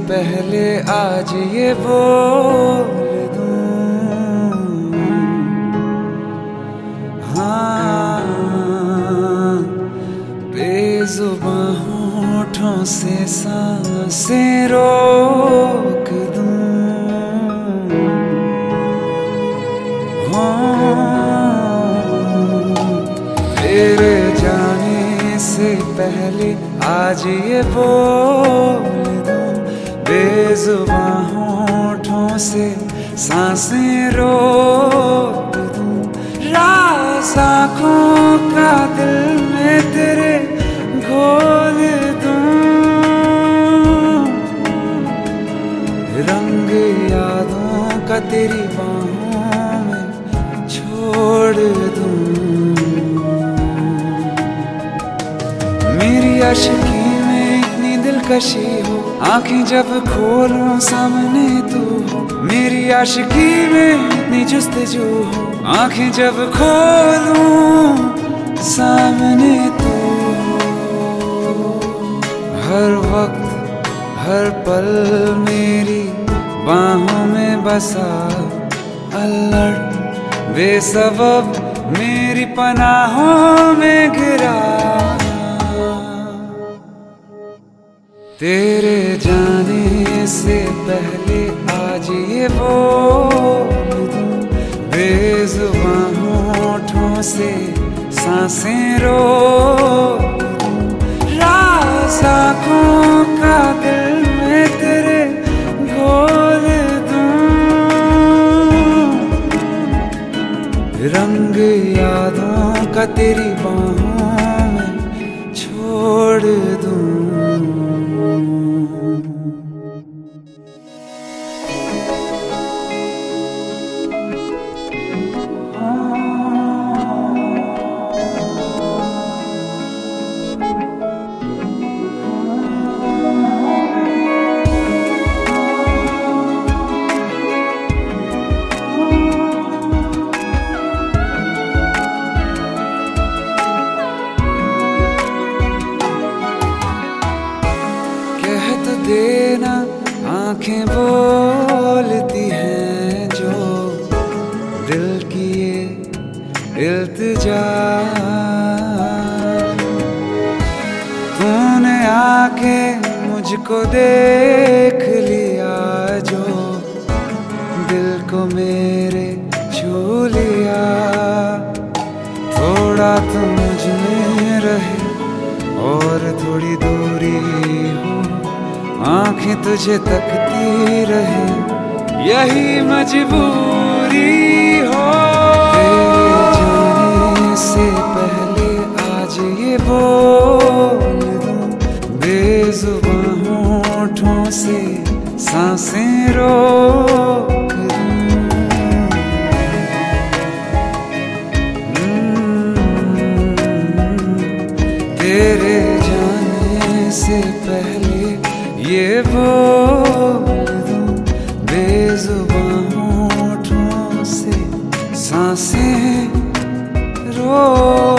पहले आज ये बोल दूं, हाँ, बेजुबां होठों से सांसें रोक दूं, तेरे जाने से पहले आज ये बोल दूं, बेजुबां होठों से सांसें रोक दूं, राज़ आँखों का दिल में तेरे घोल दूं, रंग यादों का तेरी बाहों में छोड़ दूं। मेरी आशिकी में इतनी दिलकशी हो, आंखें जब खोलूं सामने तू हो। मेरी आशिकी में इतनी जुस्तजू हो, आंखें जब खोलूं सामने तू हो। हर वक्त हर पल मेरी बाहों में बसा, अलर्ट बेसबब मेरी पनाहों में गिरा। तेरे जाने से पहले आज ये बोल दूं, बेजुबां होठों से सांसें रोक दूं, राज़ आँखों का दिल में तेरे घोल दूं, रंग यादों का तेरी बाहों में छोड़ दूं। देना आंखें बोलती हैं जो दिल की ये इल्तिजा, तूने आके मुझको देख लिया जो दिल को मेरे छू लिया। थोड़ा तो मुझ में रहे और थोड़ी दूरी हो, आंखें तुझे तकती रहे यही मजबूरी हो। तेरे जाने से पहले आज ये बोल दूं, बेजुबां होठों से सांसें रोक दूं, तेरे जाने से पहले ये बोल दूं, बेजुबां होठों से सांसें रोक